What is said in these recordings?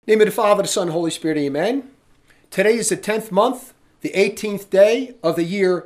Name of the Father, the Son, and Holy Spirit, amen. Today is the 10th month, the 18th day of the year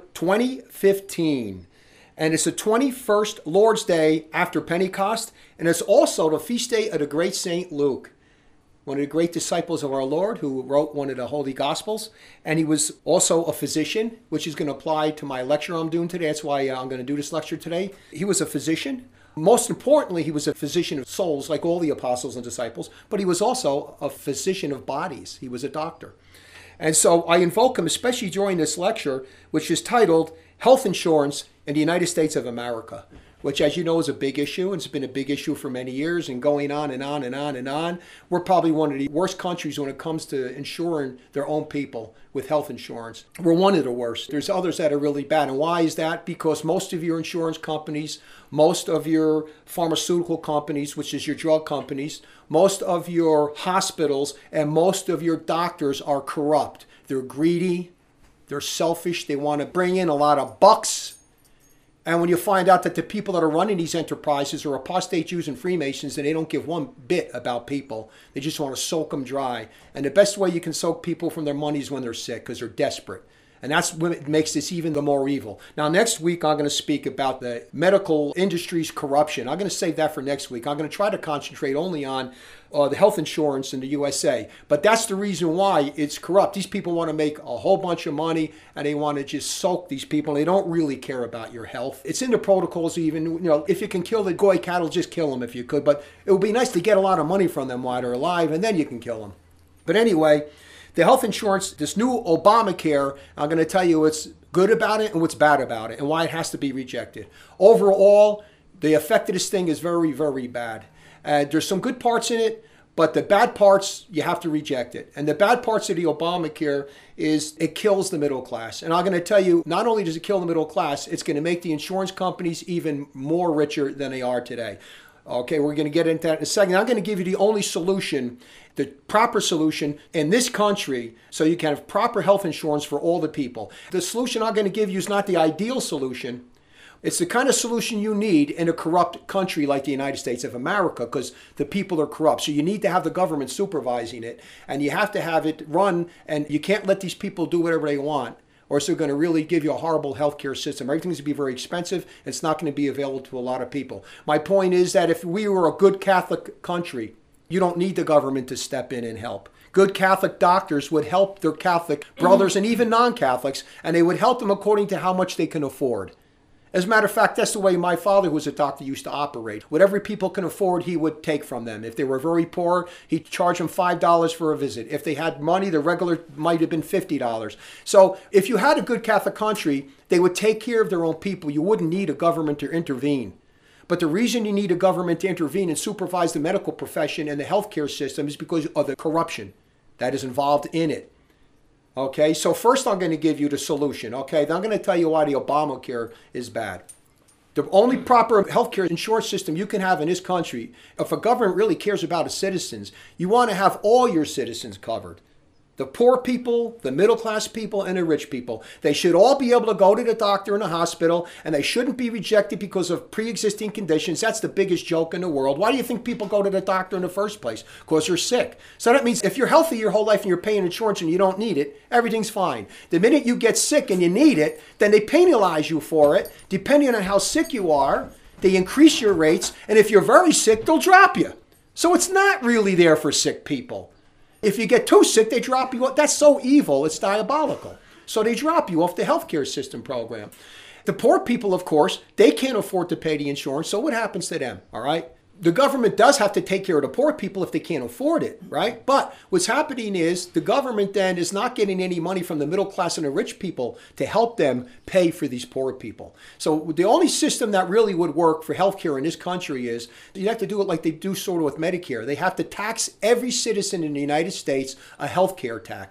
2015. And it's the 21st Lord's Day after Pentecost. And it's also the feast day of the great Saint Luke, one of the great disciples of our Lord who wrote one of the Holy Gospels. And he was also a physician, which is going to apply to my lecture I'm doing today. That's why I'm going to do this lecture today. He was a physician. Most importantly, he was a physician of souls, like all the apostles and disciples, but he was also a physician of bodies. He was a doctor. And so I invoke him, especially during this lecture, which is titled Health Insurance in the United States of America, which, as you know, is a big issue. And it's been a big issue for many years and going on and on and on and on. We're probably one of the worst countries when it comes to insuring their own people with health insurance. We're one of the worst. There's others that are really bad. And why is that? Because most of your insurance companies, most of your pharmaceutical companies, which is your drug companies, most of your hospitals, and most of your doctors are corrupt. They're greedy. They're selfish. They want to bring in a lot of bucks. And when you find out that the people that are running these enterprises are apostate Jews and Freemasons, and they don't give one bit about people. They just want to soak them dry. And the best way you can soak people from their money is when they're sick, because they're desperate. And that's what makes this even the more evil. Now, next week, I'm going to speak about the medical industry's corruption. I'm going to save that for next week. I'm going to try to concentrate only on the health insurance in the USA. But that's the reason why it's corrupt. These people want to make a whole bunch of money, and they want to just soak these people. They don't really care about your health. It's in the protocols even. If you can kill the goy cattle, just kill them if you could. But it would be nice to get a lot of money from them while they're alive, and then you can kill them. But anyway, the health insurance, this new Obamacare, I'm going to tell you what's good about it and what's bad about it and why it has to be rejected. Overall, the effect of this thing is very, very bad. There's some good parts in it, but the bad parts, you have to reject it. And the bad parts of the Obamacare is it kills the middle class. And I'm going to tell you, not only does it kill the middle class, it's going to make the insurance companies even more richer than they are today. Okay, we're going to get into that in a second. I'm going to give you the only solution, the proper solution in this country, so you can have proper health insurance for all the people. The solution I'm going to give you is not the ideal solution. It's the kind of solution you need in a corrupt country like the United States of America, because the people are corrupt. So you need to have the government supervising it, and you have to have it run, and you can't let these people do whatever they want, or it's going to really give you a horrible healthcare system. Everything's going to be very expensive. It's not going to be available to a lot of people. My point is that if we were a good Catholic country, you don't need the government to step in and help. Good Catholic doctors would help their Catholic brothers and even non-Catholics, and they would help them according to how much they can afford. As a matter of fact, that's the way my father, who was a doctor, used to operate. Whatever people can afford, he would take from them. If they were very poor, he'd charge them $5 for a visit. If they had money, the regular might have been $50. So if you had a good Catholic country, they would take care of their own people. You wouldn't need a government to intervene. But the reason you need a government to intervene and supervise the medical profession and the healthcare system is because of the corruption that is involved in it. Okay, so first I'm going to give you the solution. Okay, then I'm going to tell you why the Obamacare is bad. The only proper healthcare insurance system you can have in this country, if a government really cares about its citizens, you want to have all your citizens covered. The poor people, the middle class people, and the rich people. They should all be able to go to the doctor in the hospital, and they shouldn't be rejected because of pre-existing conditions. That's the biggest joke in the world. Why do you think people go to the doctor in the first place? Because they're sick. So that means if you're healthy your whole life and you're paying insurance and you don't need it, everything's fine. The minute you get sick and you need it, then they penalize you for it. Depending on how sick you are, they increase your rates, and if you're very sick, they'll drop you. So it's not really there for sick people. If you get too sick, they drop you off. That's so evil, it's diabolical. So they drop you off the healthcare system program. The poor people, of course, they can't afford to pay the insurance, so what happens to them, all right? The government does have to take care of the poor people if they can't afford it, right? But what's happening is the government then is not getting any money from the middle class and the rich people to help them pay for these poor people. So the only system that really would work for healthcare in this country is you have to do it like they do sort of with Medicare. They have to tax every citizen in the United States a healthcare tax.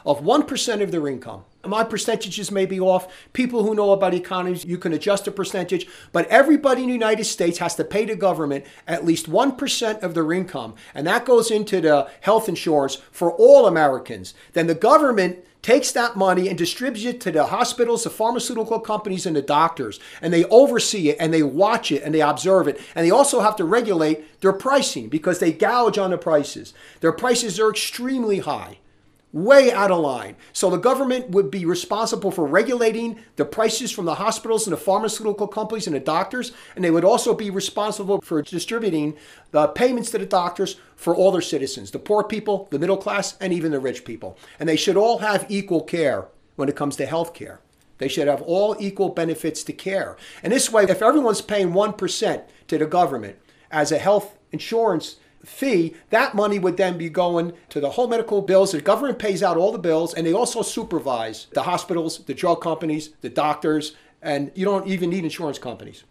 of 1% of their income. My percentages may be off. People who know about economies, you can adjust the percentage, but everybody in the United States has to pay the government at least 1% of their income, and that goes into the health insurance for all Americans. Then the government takes that money and distributes it to the hospitals, the pharmaceutical companies, and the doctors, and they oversee it, and they watch it, and they observe it, and they also have to regulate their pricing because they gouge on the prices. Their prices are extremely high. Way out of line. So the government would be responsible for regulating the prices from the hospitals and the pharmaceutical companies and the doctors, and they would also be responsible for distributing the payments to the doctors for all their citizens, the poor people, the middle class, and even the rich people. And they should all have equal care when it comes to health care. They should have all equal benefits to care. And this way, if everyone's paying 1% to the government as a health insurance fee, that money would then be going to the whole medical bills. The government pays out all the bills, and they also supervise the hospitals, the drug companies, the doctors, and you don't even need insurance companies.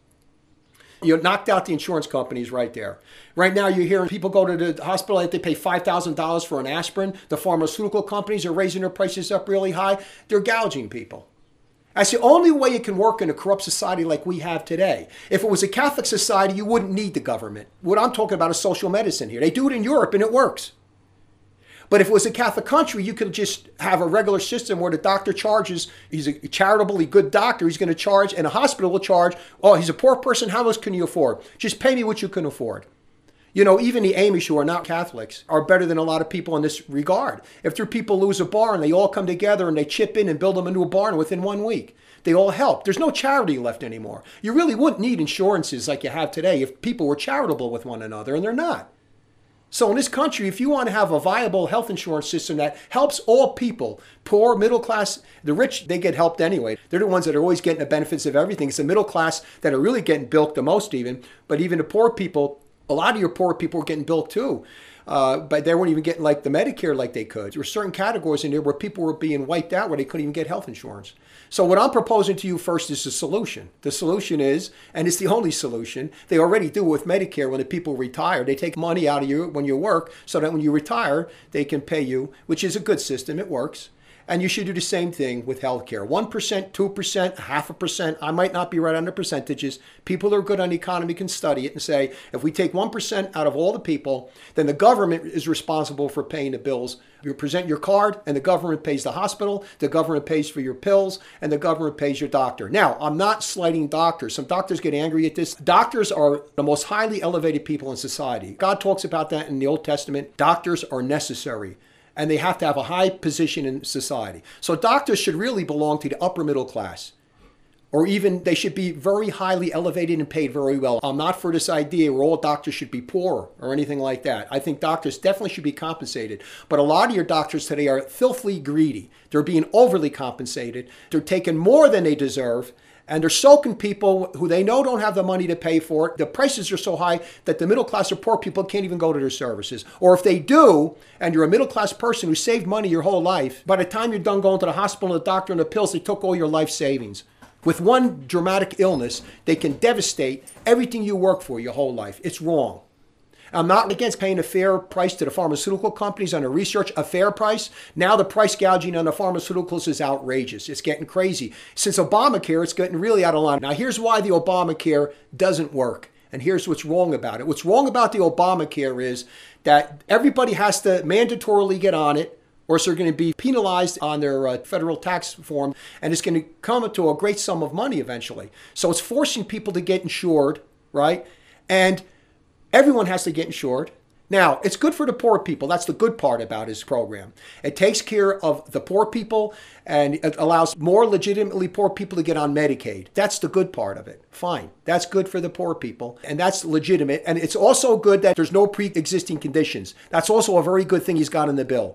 You knocked out the insurance companies right there. Right now, you're hearing people go to the hospital, they pay $5,000 for an aspirin. The pharmaceutical companies are raising their prices up really high. They're gouging people. That's the only way it can work in a corrupt society like we have today. If it was a Catholic society, you wouldn't need the government. What I'm talking about is social medicine here. They do it in Europe and it works. But if it was a Catholic country, you could just have a regular system where the doctor charges, he's a charitably good doctor, he's going to charge, and a hospital will charge, oh, he's a poor person, how much can you afford? Just pay me what you can afford. You know, even the Amish, who are not Catholics, are better than a lot of people in this regard. If their people lose a barn, they all come together and they chip in and build them a new barn within 1 week. They all help. There's no charity left anymore. You really wouldn't need insurances like you have today if people were charitable with one another, and they're not. So in this country, if you want to have a viable health insurance system that helps all people, poor, middle class, the rich, they get helped anyway. They're the ones that are always getting the benefits of everything. It's the middle class that are really getting bilked the most even. But even the poor people, a lot of your poor people were getting bilked too. But they weren't even getting like the Medicare like they could. There were certain categories in there where people were being wiped out where they couldn't even get health insurance. So what I'm proposing to you first is a solution. The solution is, and it's the only solution, they already do with Medicare when the people retire. They take money out of you when you work so that when you retire, they can pay you, which is a good system. It works. And you should do the same thing with healthcare. 1%, 2%, 0.5%. I might not be right on the percentages. People who are good on the economy can study it and say, if we take 1% out of all the people, then the government is responsible for paying the bills. You present your card and the government pays the hospital, the government pays for your pills, and the government pays your doctor. Now, I'm not slighting doctors. Some doctors get angry at this. Doctors are the most highly elevated people in society. God talks about that in the Old Testament. Doctors are necessary, and they have to have a high position in society. So doctors should really belong to the upper middle class, or even they should be very highly elevated and paid very well. I'm not for this idea where all doctors should be poor or anything like that. I think doctors definitely should be compensated. But a lot of your doctors today are filthily greedy. They're being overly compensated. They're taking more than they deserve. And they're soaking people who they know don't have the money to pay for it. The prices are so high that the middle class or poor people can't even go to their services. Or if they do, and you're a middle class person who saved money your whole life, by the time you're done going to the hospital, the doctor, and the pills, they took all your life savings. With one dramatic illness, they can devastate everything you work for your whole life. It's wrong. I'm not against paying a fair price to the pharmaceutical companies on the research, a fair price. Now the price gouging on the pharmaceuticals is outrageous. It's getting crazy. Since Obamacare, it's getting really out of line. Now here's why the Obamacare doesn't work. And here's what's wrong about it. What's wrong about the Obamacare is that everybody has to mandatorily get on it, or else they're going to be penalized on their federal tax form, and it's going to come to a great sum of money eventually. So it's forcing people to get insured, right? And everyone has to get insured. Now, it's good for the poor people. That's the good part about his program. It takes care of the poor people, and it allows more legitimately poor people to get on Medicaid. That's the good part of it. Fine. That's good for the poor people, and that's legitimate. And it's also good that there's no pre-existing conditions. That's also a very good thing he's got in the bill.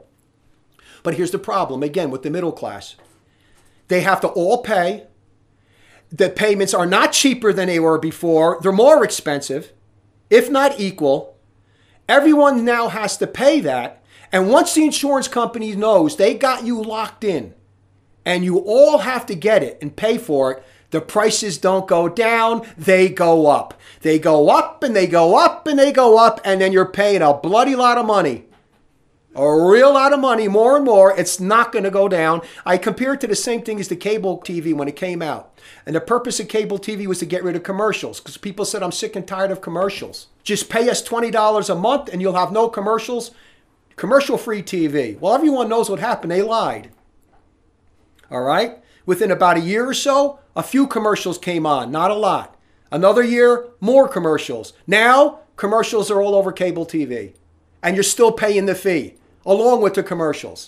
But here's the problem, again, with the middle class. They have to all pay. The payments are not cheaper than they were before. They're more expensive, if not equal. Everyone now has to pay that. And once the insurance company knows they got you locked in and you all have to get it and pay for it, the prices don't go down, they go up. They go up and they go up and they go up, and then you're paying a bloody lot of money. A real lot of money, more and more. It's not going to go down. I compare it to the same thing as the cable TV when it came out. And the purpose of cable TV was to get rid of commercials because people said, I'm sick and tired of commercials. Just pay us $20 a month and you'll have no commercials. Commercial-free TV. Well, everyone knows what happened. They lied. All right? Within about a year or so, a few commercials came on. Not a lot. Another year, more commercials. Now, commercials are all over cable TV. And you're still paying the fee along with the commercials.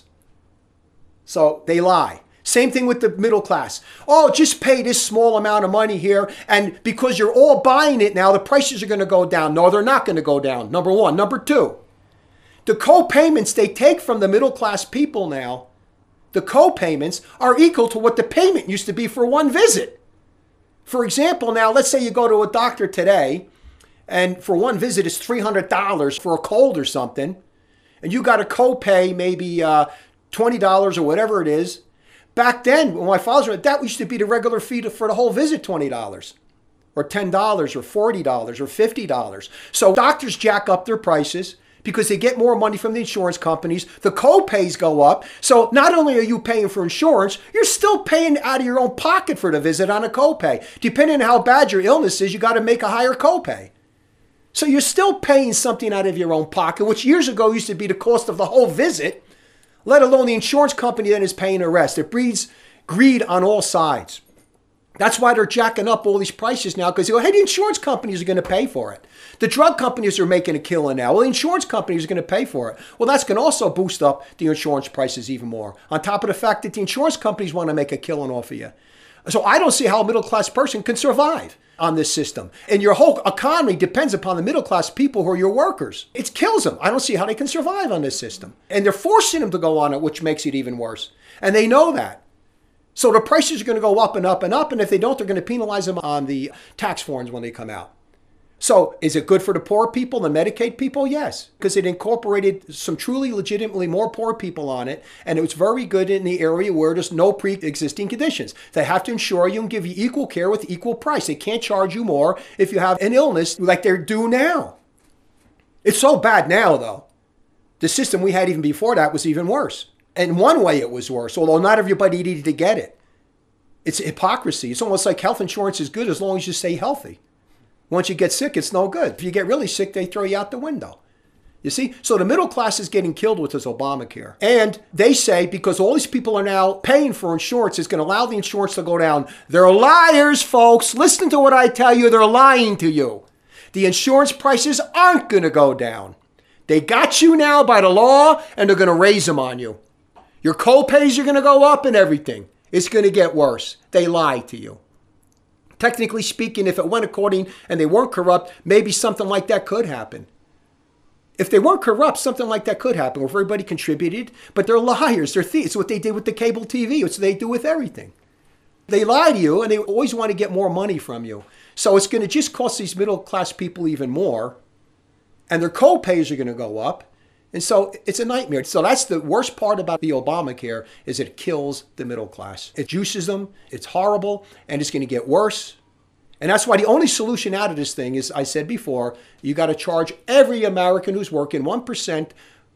So they lie. Same thing with the middle class. Oh, just pay this small amount of money here. And because you're all buying it now, the prices are going to go down. No, they're not going to go down. Number one. Number two, the co-payments they take from the middle class people now, the co-payments are equal to what the payment used to be for one visit. For example, now, let's say you go to a doctor today, and for one visit it's $300 for a cold or something, and you got a co-pay maybe $20 or whatever it is. Back then, when my father was, that used to be the regular fee for the whole visit, $20 or $10 or $40 or $50. So doctors jack up their prices because they get more money from the insurance companies. The co-pays go up. So not only are you paying for insurance, you're still paying out of your own pocket for the visit on a co-pay. Depending on how bad your illness is, you got to make a higher co-pay. So you're still paying something out of your own pocket, which years ago used to be the cost of the whole visit, let alone the insurance company then is paying the rest. It breeds greed on all sides. That's why they're jacking up all these prices now, because they go, hey, the insurance companies are going to pay for it. The drug companies are making a killing now. Well, the insurance companies are going to pay for it. Well, that's going to also boost up the insurance prices even more, on top of the fact that the insurance companies want to make a killing off of you. So I don't see how a middle-class person can survive on this system. And your whole economy depends upon the middle-class people who are your workers. It kills them. I don't see how they can survive on this system. And they're forcing them to go on it, which makes it even worse. And they know that. So the prices are going to go up and up and up. And if they don't, they're going to penalize them on the tax forms when they come out. So is it good for the poor people, the Medicaid people? Yes, because it incorporated some truly legitimately more poor people on it. And it was very good in the area where there's no pre-existing conditions. They have to ensure you and give you equal care with equal price. They can't charge you more if you have an illness like they're due now. It's so bad now, though. The system we had even before that was even worse. In one way, it was worse, although not everybody needed to get it. It's hypocrisy. It's almost like health insurance is good as long as you stay healthy. Once you get sick, it's no good. If you get really sick, they throw you out the window. You see? So the middle class is getting killed with this Obamacare. And they say because all these people are now paying for insurance, it's going to allow the insurance to go down. They're liars, folks. Listen to what I tell you. They're lying to you. The insurance prices aren't going to go down. They got you now by the law, and they're going to raise them on you. Your co-pays are going to go up and everything. It's going to get worse. They lie to you. Technically speaking, if it went according and they weren't corrupt, maybe something like that could happen. If they weren't corrupt, something like that could happen where everybody contributed, but they're liars, they're thieves. It's what they did with the cable TV. It's what they do with everything. They lie to you and they always want to get more money from you. So it's going to just cost these middle class people even more, and their co-pays are going to go up. And so it's a nightmare. So that's the worst part about the Obamacare is it kills the middle class. It juices them. It's horrible. And it's going to get worse. And that's why the only solution out of this thing is, I said before, you got to charge every American who's working 1%, 2%,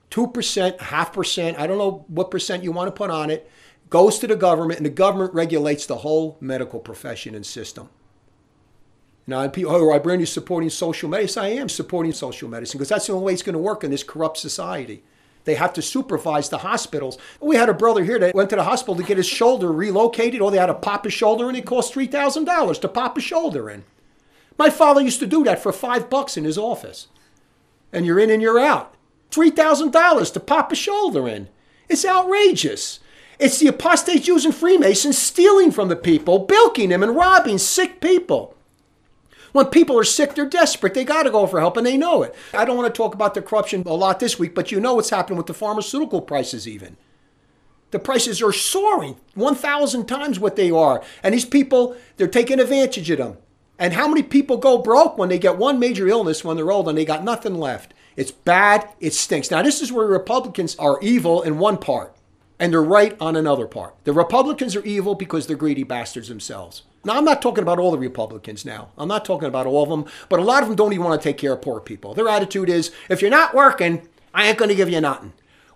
0.5%. I don't know what percent you want to put on it. Goes to the government, and the government regulates the whole medical profession and system. Now, people, oh, are you supporting social medicine? I am supporting social medicine because that's the only way it's going to work in this corrupt society. They have to supervise the hospitals. We had a brother here that went to the hospital to get his shoulder relocated. They had to pop his shoulder in. It cost $3,000 to pop his shoulder in. My father used to do that for $5 in his office. And you're in and you're out. $3,000 to pop a shoulder in. It's outrageous. It's the apostate Jews and Freemasons stealing from the people, bilking them and robbing sick people. When people are sick, they're desperate. They got to go for help, and they know it. I don't want to talk about the corruption a lot this week, but you know what's happening with the pharmaceutical prices even. The prices are soaring 1,000 times what they are. And these people, they're taking advantage of them. And how many people go broke when they get one major illness when they're old and they got nothing left? It's bad. It stinks. Now, this is where Republicans are evil in one part, and they're right on another part. The Republicans are evil because they're greedy bastards themselves. Now, I'm not talking about all the Republicans now. I'm not talking about all of them, but a lot of them don't even want to take care of poor people. Their attitude is, if you're not working, I ain't going to give you nothing.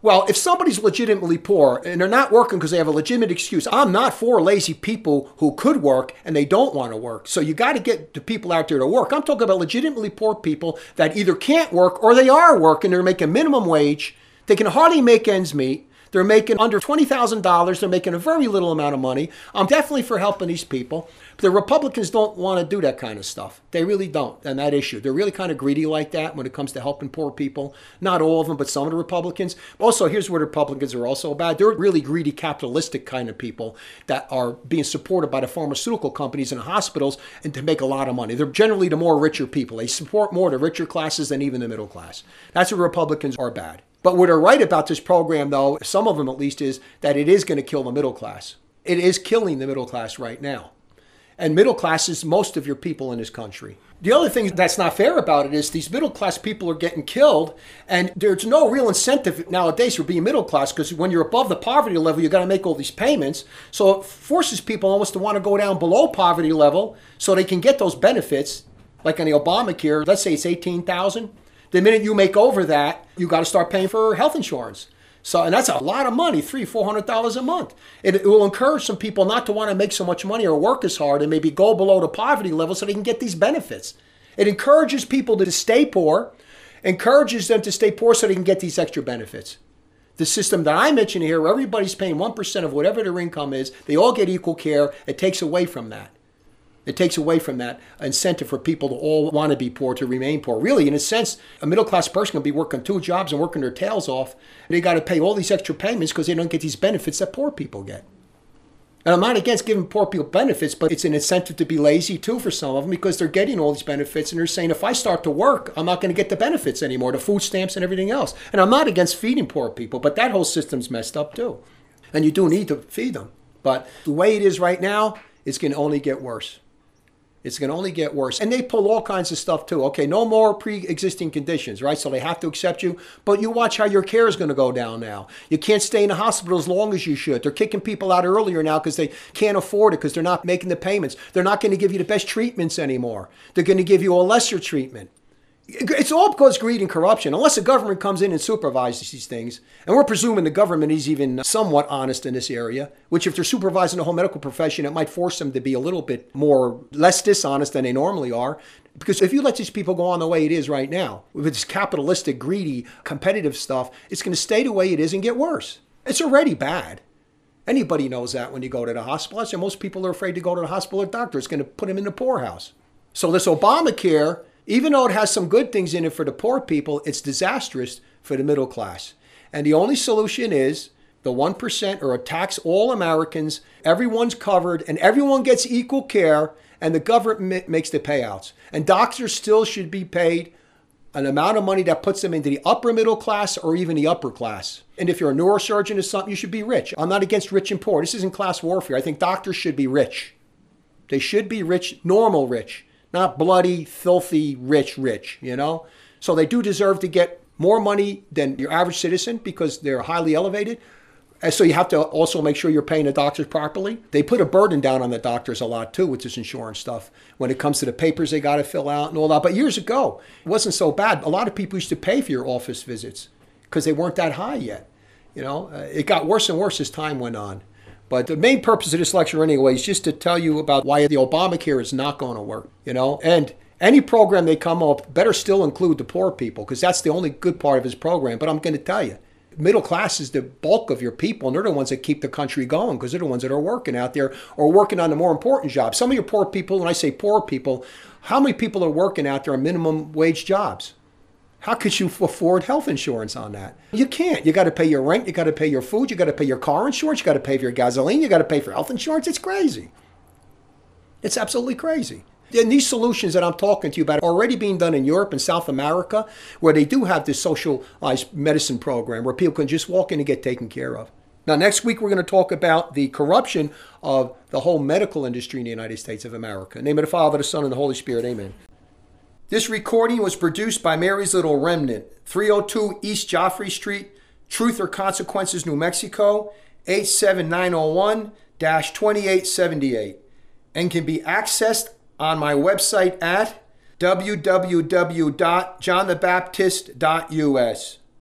Well, if somebody's legitimately poor and they're not working because they have a legitimate excuse, I'm not for lazy people who could work and they don't want to work. So you got to get the people out there to work. I'm talking about legitimately poor people that either can't work or they are working. They're making minimum wage. They can hardly make ends meet. They're making under $20,000. They're making a very little amount of money. I'm definitely for helping these people. But the Republicans don't want to do that kind of stuff. They really don't on that issue. They're really kind of greedy like that when it comes to helping poor people. Not all of them, but some of the Republicans. Also, here's where the Republicans are also bad. They're really greedy, capitalistic kind of people that are being supported by the pharmaceutical companies and hospitals and to make a lot of money. They're generally the more richer people. They support more the richer classes than even the middle class. That's where Republicans are bad. But what are right about this program, though, some of them at least, is that it is going to kill the middle class. It is killing the middle class right now. And middle class is most of your people in this country. The other thing that's not fair about it is these middle class people are getting killed, and there's no real incentive nowadays for being middle class, because when you're above the poverty level, you got to make all these payments. So it forces people almost to want to go down below poverty level so they can get those benefits, like on the Obamacare. Let's say it's $18,000. The minute you make over that, you got to start paying for health insurance. So, and that's a lot of money, $300-400 a month. It will encourage some people not to want to make so much money or work as hard and maybe go below the poverty level so they can get these benefits. It encourages people to stay poor, encourages them to stay poor so they can get these extra benefits. The system that I mentioned here, where everybody's paying 1% of whatever their income is, they all get equal care, it takes away from that. It takes away from that incentive for people to all want to be poor, to remain poor. Really, in a sense, a middle-class person can be working 2 jobs and working their tails off. They got to pay all these extra payments because they don't get these benefits that poor people get. And I'm not against giving poor people benefits, but it's an incentive to be lazy, too, for some of them because they're getting all these benefits. And they're saying, if I start to work, I'm not going to get the benefits anymore, the food stamps and everything else. And I'm not against feeding poor people, but that whole system's messed up, too. And you do need to feed them. But the way it is right now, it's going to only get worse. It's going to only get worse. And they pull all kinds of stuff too. Okay, no more pre-existing conditions, right? So they have to accept you. But you watch how your care is going to go down now. You can't stay in the hospital as long as you should. They're kicking people out earlier now because they can't afford it because they're not making the payments. They're not going to give you the best treatments anymore. They're going to give you a lesser treatment. It's all because of greed and corruption. Unless the government comes in and supervises these things, and we're presuming the government is even somewhat honest in this area, which if they're supervising the whole medical profession, it might force them to be a little bit less dishonest than they normally are. Because if you let these people go on the way it is right now, with this capitalistic, greedy, competitive stuff, it's going to stay the way it is and get worse. It's already bad. Anybody knows that when you go to the hospital. So most people are afraid to go to the hospital or doctor. It's going to put them in the poorhouse. So this Obamacare, even though it has some good things in it for the poor people, it's disastrous for the middle class. And the only solution is the 1% or a tax all Americans, everyone's covered, and everyone gets equal care, and the government makes the payouts. And doctors still should be paid an amount of money that puts them into the upper middle class or even the upper class. And if you're a neurosurgeon or something, you should be rich. I'm not against rich and poor. This isn't class warfare. I think doctors should be rich. They should be rich, normal rich. Not bloody, filthy, rich, you know? So they do deserve to get more money than your average citizen because they're highly elevated. And so you have to also make sure you're paying the doctors properly. They put a burden down on the doctors a lot too with this insurance stuff when it comes to the papers they got to fill out and all that. But years ago, it wasn't so bad. A lot of people used to pay for your office visits because they weren't that high yet. You know, it got worse and worse as time went on. But the main purpose of this lecture anyway is just to tell you about why the Obamacare is not going to work, you know. And any program they come up better still include the poor people because that's the only good part of his program. But I'm going to tell you, middle class is the bulk of your people, and they're the ones that keep the country going because they're the ones that are working out there or working on the more important jobs. Some of your poor people, when I say poor people, how many people are working out there on minimum wage jobs? How could you afford health insurance on that? You can't. You got to pay your rent. You got to pay your food. You got to pay your car insurance. You got to pay for your gasoline. You got to pay for health insurance. It's crazy. It's absolutely crazy. And these solutions that I'm talking to you about are already being done in Europe and South America, where they do have this socialized medicine program where people can just walk in and get taken care of. Now, next week, we're going to talk about the corruption of the whole medical industry in the United States of America. In the name of the Father, the Son, and the Holy Spirit. Amen. This recording was produced by Mary's Little Remnant, 302 East Joffrey Street, Truth or Consequences, New Mexico, 87901-2878, and can be accessed on my website at www.johnthebaptist.us.